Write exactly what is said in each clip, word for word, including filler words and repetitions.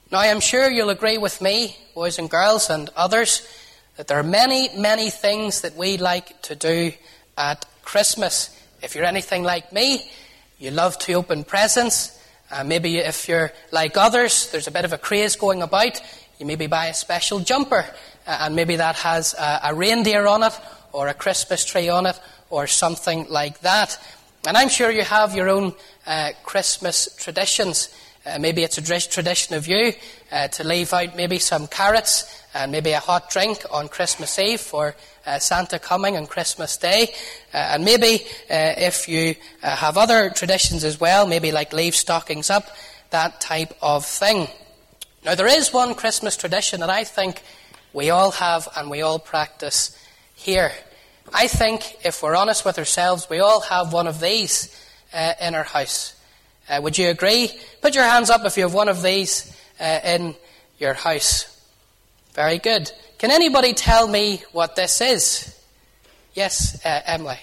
Now, I'm sure you'll agree with me, boys and girls and others, that there are many, many things that we like to do at Christmas. If you're anything like me, you love to open presents. Uh, maybe if you're like others, there's a bit of a craze going about. You maybe buy a special jumper, uh, and maybe that has a, a reindeer on it, or a Christmas tree on it, or something like that. And I'm sure you have your own uh, Christmas traditions. Uh, maybe it's a tradition of you uh, to leave out maybe some carrots and maybe a hot drink on Christmas Eve for uh, Santa coming on Christmas Day. Uh, and maybe uh, if you uh, have other traditions as well, maybe like leave stockings up, that type of thing. Now, there is one Christmas tradition that I think we all have and we all practice here. I think, if we're honest with ourselves, we all have one of these uh, in our house. Uh, would you agree? Put your hands up if you have one of these uh, in your house. Very good. Can anybody tell me what this is? Yes, uh, Emily.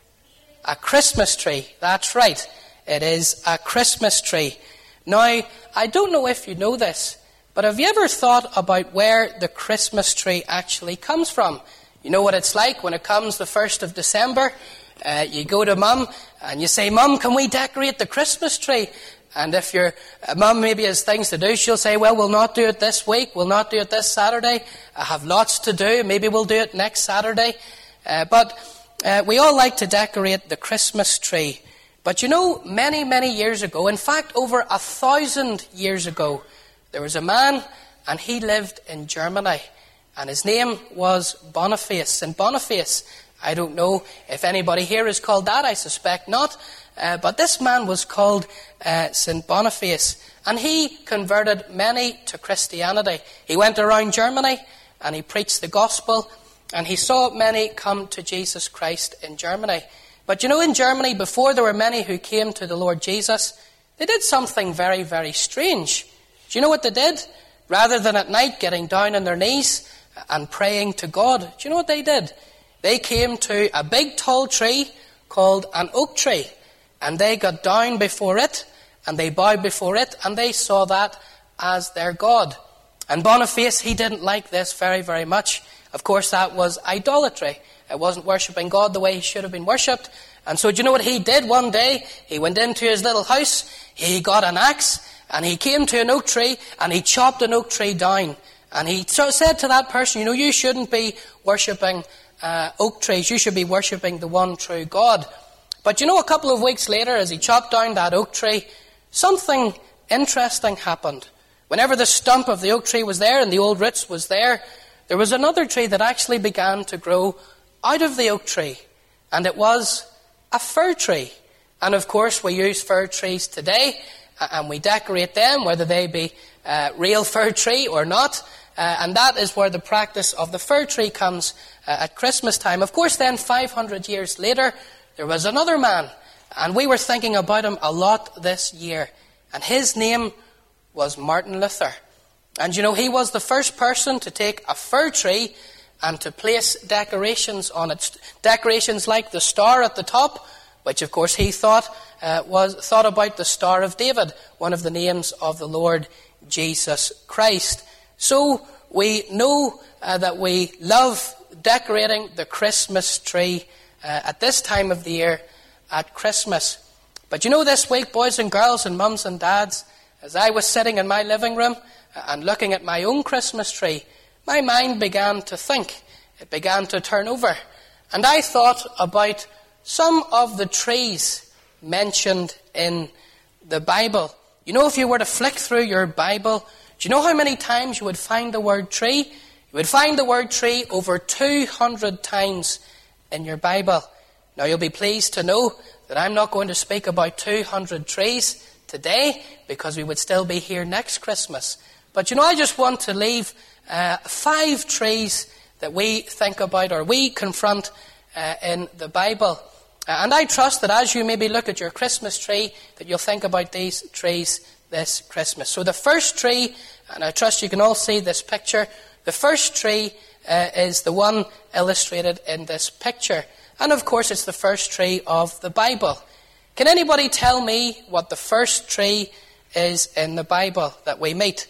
A Christmas tree. That's right. It is a Christmas tree. Now, I don't know if you know this, but have you ever thought about where the Christmas tree actually comes from? You know what it's like when it comes the first of December? Uh, you go to Mum and you say, Mum, can we decorate the Christmas tree? And if your uh, Mum maybe has things to do, she'll say, well, we'll not do it this week. We'll not do it this Saturday. I have lots to do. Maybe we'll do it next Saturday. Uh, but uh, we all like to decorate the Christmas tree. But you know, many, many years ago, in fact, over a thousand years ago, there was a man and he lived in Germany. And his name was Boniface. Saint Boniface. I don't know if anybody here is called that. I suspect not. Uh, but this man was called uh, Saint Boniface. And he converted many to Christianity. He went around Germany and he preached the gospel. And he saw many come to Jesus Christ in Germany. But you know, in Germany, before there were many who came to the Lord Jesus, they did something very, very strange. Do you know what they did? Rather than at night getting down on their knees and praying to God, do you know what they did? They came to a big tall tree called an oak tree, and they got down before it, and they bowed before it, and they saw that as their God. And Boniface, he didn't like this very, very much. Of course, that was idolatry. It wasn't worshipping God the way he should have been worshipped. And so do you know what he did one day? He went into his little house, he got an axe, and he came to an oak tree, and he chopped an oak tree down. And he said to that person, you know, you shouldn't be worshipping uh, oak trees. You should be worshipping the one true God. But you know, a couple of weeks later, as he chopped down that oak tree, something interesting happened. Whenever the stump of the oak tree was there and the old roots was there, there was another tree that actually began to grow out of the oak tree. And it was a fir tree. And of course, we use fir trees today, and we decorate them, whether they be uh, real fir tree or not. Uh, and that is where the practice of the fir tree comes uh, at Christmas time. Of course, then, five hundred years later, there was another man. And we were thinking about him a lot this year. And his name was Martin Luther. And you know, he was the first person to take a fir tree and to place decorations on it. Decorations like the star at the top, which of course he thought uh, was thought about the Star of David, one of the names of the Lord Jesus Christ. So we know uh, that we love decorating the Christmas tree uh, at this time of the year at Christmas. But you know, this week, boys and girls and mums and dads, as I was sitting in my living room and looking at my own Christmas tree, my mind began to think. It began to turn over. And I thought about some of the trees mentioned in the Bible. You know, if you were to flick through your Bible, do you know how many times you would find the word tree? You would find the word tree over two hundred times in your Bible. Now, you'll be pleased to know that I'm not going to speak about two hundred trees today, because we would still be here next Christmas. But you know, I just want to leave uh, five trees that we think about or we confront uh, in the Bible. Uh, and I trust that as you maybe look at your Christmas tree, that you'll think about these trees this Christmas. So the first tree, and I trust you can all see this picture, the first tree uh, is the one illustrated in this picture. And of course, it's the first tree of the Bible. Can anybody tell me what the first tree is in the Bible that we meet?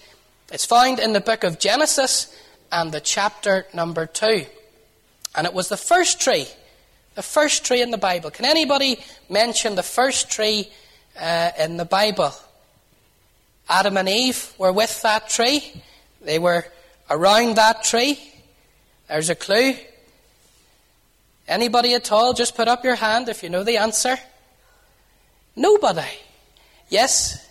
It's found in the book of Genesis and the chapter number two. And it was the first tree, the first tree in the Bible. Can anybody mention the first tree uh, in the Bible? Adam and Eve were with that tree. They were around that tree. There's a clue. Anybody at all? Just put up your hand if you know the answer. Nobody. Yes?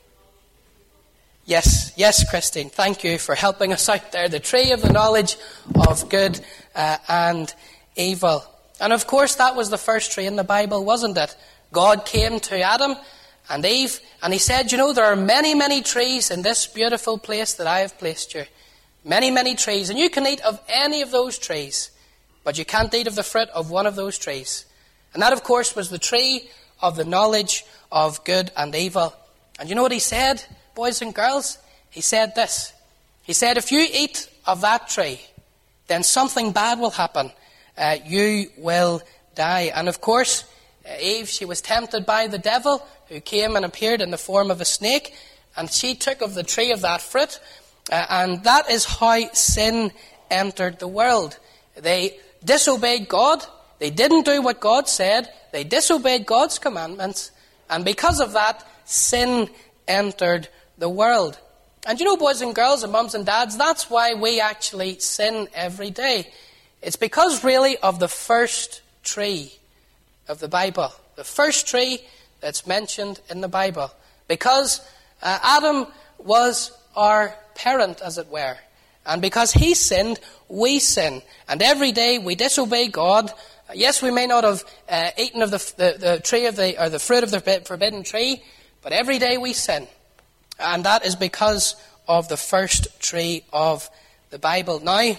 Yes, yes, Christine. Thank you for helping us out there. The tree of the knowledge of good uh, and evil. And of course, that was the first tree in the Bible, wasn't it? God came to Adam and Eve, and he said, you know, there are many, many trees in this beautiful place that I have placed you. Many, many trees. And you can eat of any of those trees, but you can't eat of the fruit of one of those trees. And that, of course, was the tree of the knowledge of good and evil. And you know what he said, boys and girls? He said this. He said, if you eat of that tree, then something bad will happen. Uh, you will die. And of course, uh, Eve, she was tempted by the devil, who came and appeared in the form of a snake, and she took of the tree of that fruit, uh, and that is how sin entered the world. They disobeyed God. They didn't do what God said. They disobeyed God's commandments, and because of that, sin entered the world. And you know, boys and girls and mums and dads, that's why we actually sin every day. It's because really of the first tree of the Bible. The first tree that's mentioned in the Bible. Because uh, Adam was our parent, as it were. And because he sinned, we sin. And every day we disobey God. Yes, we may not have uh, eaten of the, the, the tree of the, or the fruit of the forbidden tree, but every day we sin. And that is because of the first tree of the Bible. Now,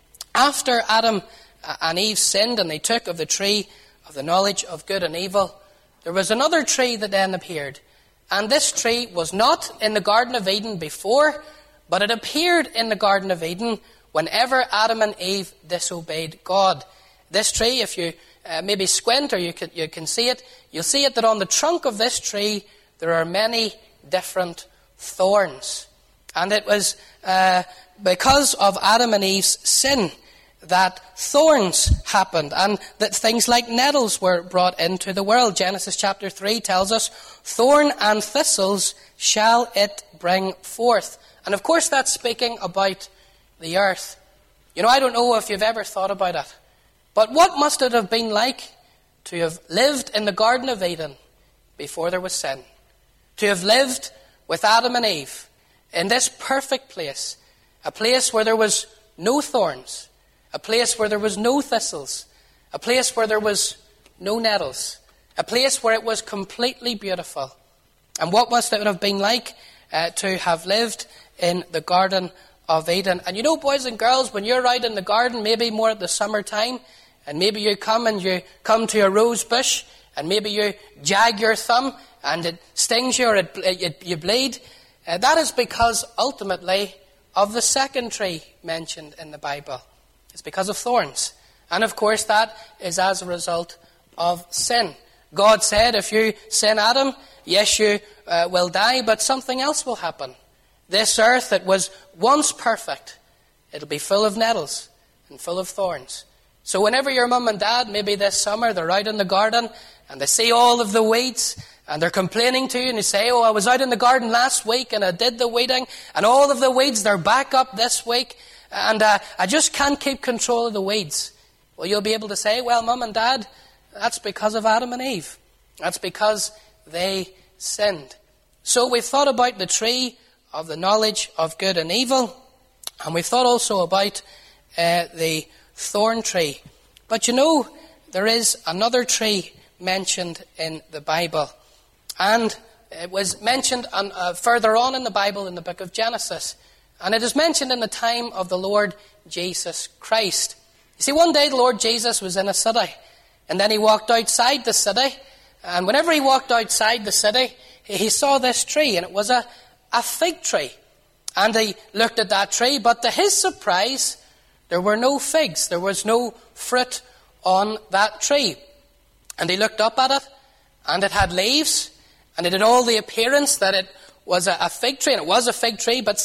after Adam and Eve sinned and they took of the tree of the knowledge of good and evil, there was another tree that then appeared. And this tree was not in the Garden of Eden before, but it appeared in the Garden of Eden whenever Adam and Eve disobeyed God. This tree, if you uh, maybe squint or you can, you can see it, you'll see it that on the trunk of this tree there are many different thorns. And it was uh, because of Adam and Eve's sin that thorns happened and that things like nettles were brought into the world. Genesis chapter three tells us, thorn and thistles shall it bring forth. And of course that's speaking about the earth. You know, I don't know if you've ever thought about it, but what must it have been like to have lived in the Garden of Eden before there was sin? To have lived with Adam and Eve in this perfect place, a place where there was no thorns, a place where there was no thistles, a place where there was no nettles, a place where it was completely beautiful. And what must it have been like uh, to have lived in the Garden of Eden? And you know, boys and girls, when you're out in the garden, maybe more at the summertime, and maybe you come and you come to a rose bush, and maybe you jag your thumb, and it stings you or it, it, you bleed, uh, that is because ultimately of the second tree mentioned in the Bible. It's because of thorns. And of course that is as a result of sin. God said, if you sin, Adam, yes, you uh, will die, but something else will happen. This earth that was once perfect, it'll be full of nettles and full of thorns. So whenever your mum and dad, maybe this summer, they're out in the garden and they see all of the weeds and they're complaining to you and you say, oh, I was out in the garden last week and I did the weeding and all of the weeds, they're back up this week and uh, I just can't keep control of the weeds. Well, you'll be able to say, well, mum and dad, that's because of Adam and Eve. That's because they sinned. So we've thought about the tree of the knowledge of good and evil, and we've thought also about uh, the thorn tree. But you know, there is another tree mentioned in the Bible. And it was mentioned on, uh, further on in the Bible in the book of Genesis. And it is mentioned in the time of the Lord Jesus Christ. You see, one day the Lord Jesus was in a city. And then he walked outside the city. And whenever he walked outside the city, he saw this tree. And it was a, a fig tree. And he looked at that tree. But to his surprise, there were no figs. There was no fruit on that tree. And he looked up at it. And it had leaves. And it had all the appearance that it was a, a fig tree. And it was a fig tree. But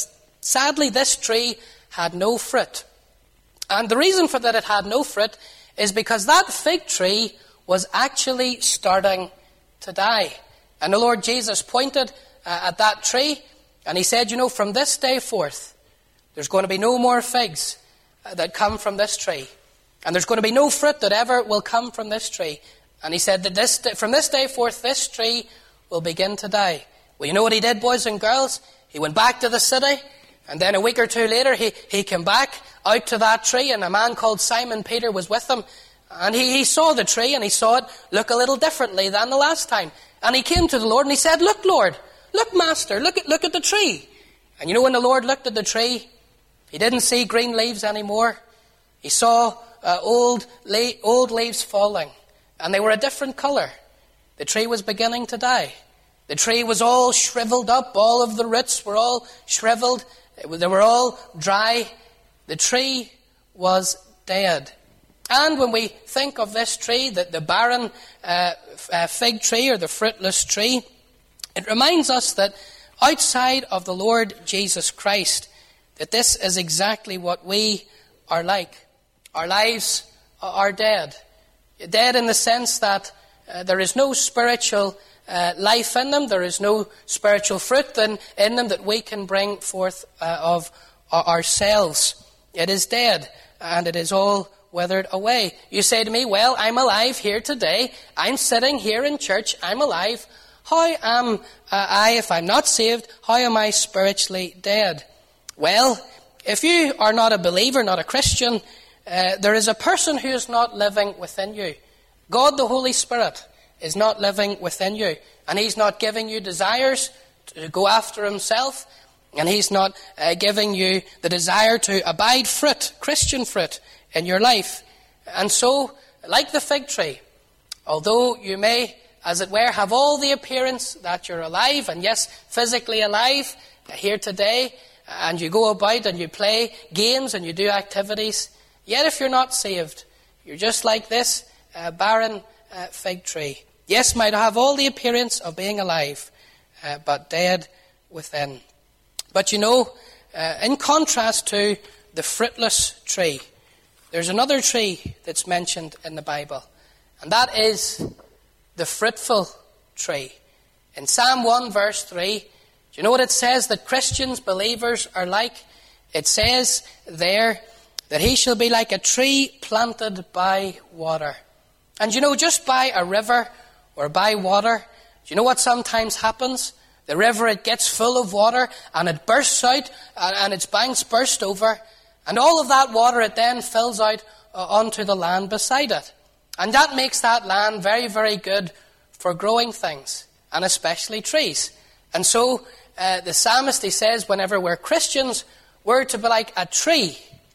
Sadly, this tree had no fruit. And the reason for that it had no fruit is because that fig tree was actually starting to die. And the Lord Jesus pointed uh, at that tree, and he said, you know, from this day forth, there's going to be no more figs uh, that come from this tree. And there's going to be no fruit that ever will come from this tree. And he said that this, from this day forth, this tree will begin to die. Well, you know what he did, boys and girls? He went back to the city, and then a week or two later, he, he came back out to that tree, and a man called Simon Peter was with him. And he, he saw the tree, and he saw it look a little differently than the last time. And he came to the Lord, and he said, look, Lord, look, Master, look at, look at the tree. And you know, when the Lord looked at the tree, he didn't see green leaves anymore. He saw uh, old, le- old leaves falling, and they were a different colour. The tree was beginning to die. The tree was all shriveled up. All of the roots were all shriveled. They were all dry. The tree was dead. And when we think of this tree, that the barren uh, uh, fig tree or the fruitless tree, it reminds us that outside of the Lord Jesus Christ, that this is exactly what we are like. Our lives are dead. Dead in the sense that uh, there is no spiritual uh, life in them. There is no spiritual fruit in, in them that we can bring forth uh, of uh, ourselves. It is dead, and it is all withered away. You say to me, well, I'm alive here today. I'm sitting here in church. I'm alive. How am uh, I, if I'm not saved, how am I spiritually dead? Well, if you are not a believer, not a Christian, uh, there is a person who is not living within you. God, the Holy Spirit, is not living within you. And he's not giving you desires to go after himself. And he's not uh, giving you the desire to abide fruit, Christian fruit, in your life. And so, like the fig tree, although you may, as it were, have all the appearance that you're alive, and yes, physically alive, uh, here today, and you go about and you play games and you do activities, yet if you're not saved, you're just like this uh, barren uh, fig tree. Yes, might have all the appearance of being alive, uh, but dead within. But you know, uh, in contrast to the fruitless tree, there's another tree that's mentioned in the Bible, and that is the fruitful tree. In Psalm one verse three, do you know what it says that Christians, believers are like? It says there that he shall be like a tree planted by water. And you know, just by a river or by water, do you know what sometimes happens? The river, it gets full of water and it bursts out and its banks burst over. And all of that water, it then fills out uh, onto the land beside it. And that makes that land very, very good for growing things, and especially trees. And so uh, the psalmist, he says, whenever we're Christians, we're to be like a tree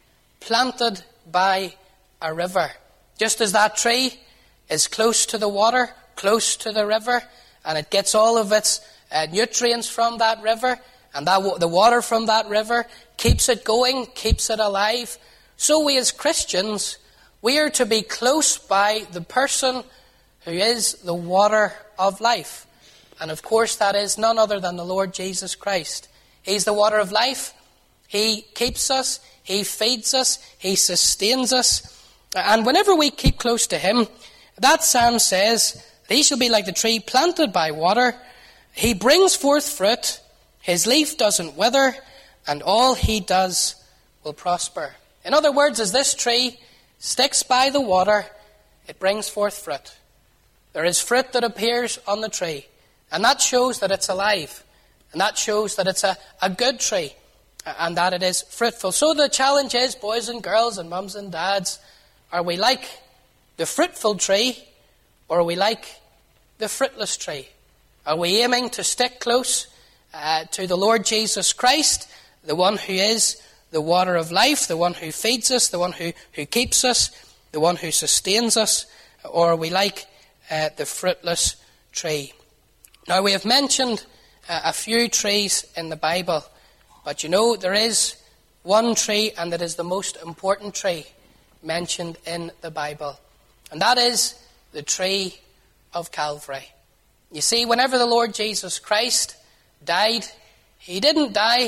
planted by a river. Just as that tree is close to the water, close to the river, and it gets all of its uh, nutrients from that river, and that the water from that river keeps it going, keeps it alive. So we as Christians, we are to be close by the person who is the water of life. And of course that is none other than the Lord Jesus Christ. He's the water of life. He keeps us, he feeds us, he sustains us. And whenever we keep close to him, that psalm says, he shall be like the tree planted by water. He brings forth fruit. His leaf doesn't wither, and all he does will prosper. In other words, as this tree sticks by the water, it brings forth fruit. There is fruit that appears on the tree, and that shows that it's alive, and that shows that it's a, a good tree, and that it is fruitful. So the challenge is, boys and girls and mums and dads, are we like the fruitful tree, or are we like the fruitless tree? Are we aiming to stick close Uh, to the Lord Jesus Christ, the one who is the water of life, the one who feeds us, the one who, who keeps us, the one who sustains us, or are we like uh, the fruitless tree? Now, we have mentioned uh, a few trees in the Bible, but you know, there is one tree, and it is the most important tree mentioned in the Bible, and that is the tree of Calvary. You see, whenever the Lord Jesus Christ died, he didn't die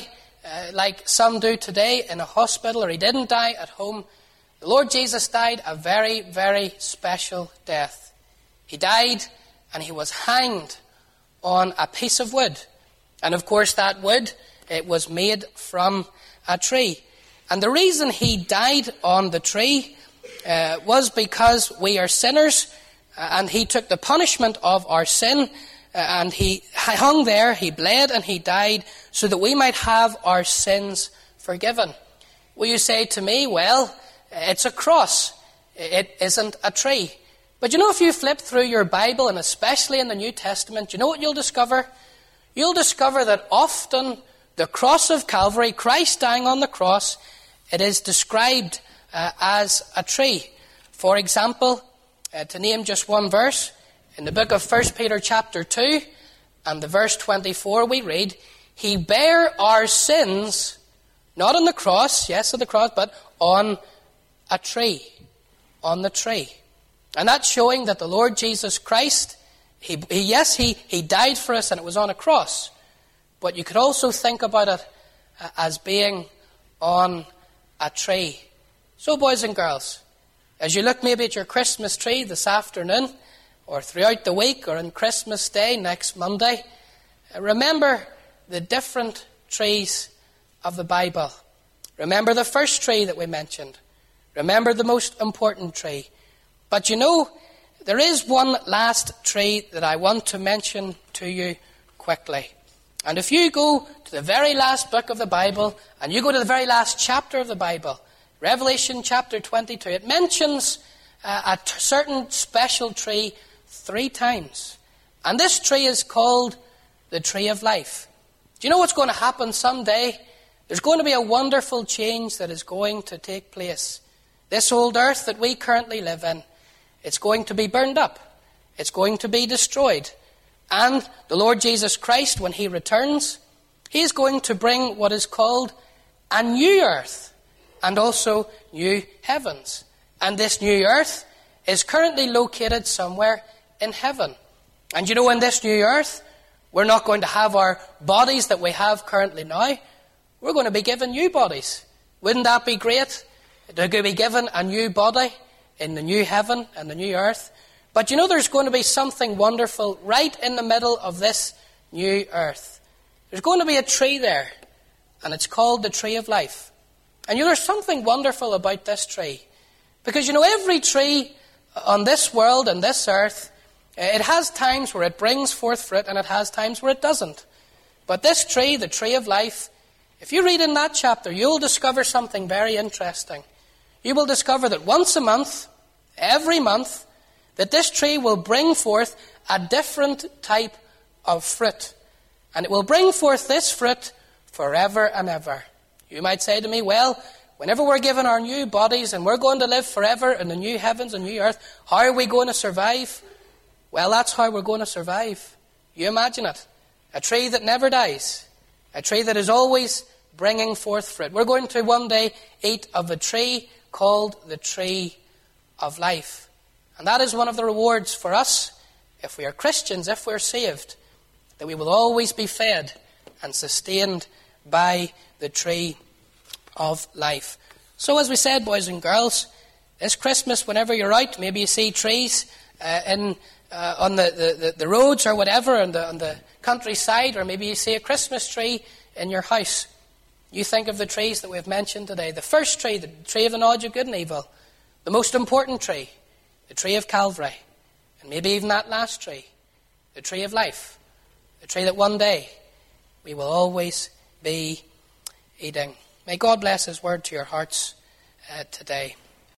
uh, like some do today in a hospital, or he didn't die at home. The Lord Jesus died a very, very special death. He died and he was hanged on a piece of wood. And of course that wood, it was made from a tree. And the reason he died on the tree uh, was because we are sinners, uh, and he took the punishment of our sin, uh, and he hung there, he bled and he died so that we might have our sins forgiven. Will you say to me, well, it's a cross, it isn't a tree. But you know, if you flip through your Bible, and especially in the New Testament, you know what you'll discover? You'll discover that often the cross of Calvary, Christ dying on the cross, it is described uh, as a tree. For example, uh, to name just one verse, in the book of First Peter chapter two, and the verse twenty-four, we read, He bare our sins, not on the cross, yes, on the cross, but on a tree. On the tree. And that's showing that the Lord Jesus Christ, he, he, yes, he, he died for us and it was on a cross. But you could also think about it uh, as being on a tree. So, boys and girls, as you look maybe at your Christmas tree this afternoon, or throughout the week, or on Christmas Day next Monday, uh, remember the different trees of the Bible. Remember the first tree that we mentioned. Remember the most important tree. But you know, there is one last tree that I want to mention to you quickly. And if you go to the very last book of the Bible, and you go to the very last chapter of the Bible, Revelation chapter twenty-two, it mentions uh, a t- certain special tree three times. And this tree is called the tree of life. Do you know what's going to happen someday? There's going to be a wonderful change that is going to take place. This old earth that we currently live in, it's going to be burned up. It's going to be destroyed. And the Lord Jesus Christ, when he returns, he is going to bring what is called a new earth and also new heavens. And this new earth is currently located somewhere in heaven. And you know, in this new earth, we're not going to have our bodies that we have currently now. We're going to be given new bodies. Wouldn't that be great? To be given a new body in the new heaven and the new earth. But you know, there's going to be something wonderful right in the middle of this new earth. There's going to be a tree there, and it's called the tree of life. And you know, there's something wonderful about this tree. Because you know, every tree on this world and this earth, it has times where it brings forth fruit, and it has times where it doesn't. But this tree, the tree of life, if you read in that chapter, you'll discover something very interesting. You will discover that once a month, every month, that this tree will bring forth a different type of fruit. And it will bring forth this fruit forever and ever. You might say to me, well, whenever we're given our new bodies and we're going to live forever in the new heavens and new earth, how are we going to survive? Well, that's how we're going to survive. You imagine it. A tree that never dies. A tree that is always bringing forth fruit. We're going to one day eat of a tree called the tree of life. And that is one of the rewards for us, if we are Christians, if we're saved, that we will always be fed and sustained by the tree of life. So as we said, boys and girls, this Christmas, whenever you're out, maybe you see trees uh, in uh, on the, the, the roads or whatever, on the, on the countryside, or maybe you see a Christmas tree in your house. You think of the trees that we've mentioned today. The first tree, the tree of the knowledge of good and evil. The most important tree, the tree of Calvary. And maybe even that last tree, the tree of life. The tree that one day we will always be eating. May God bless his word to your hearts uh, today.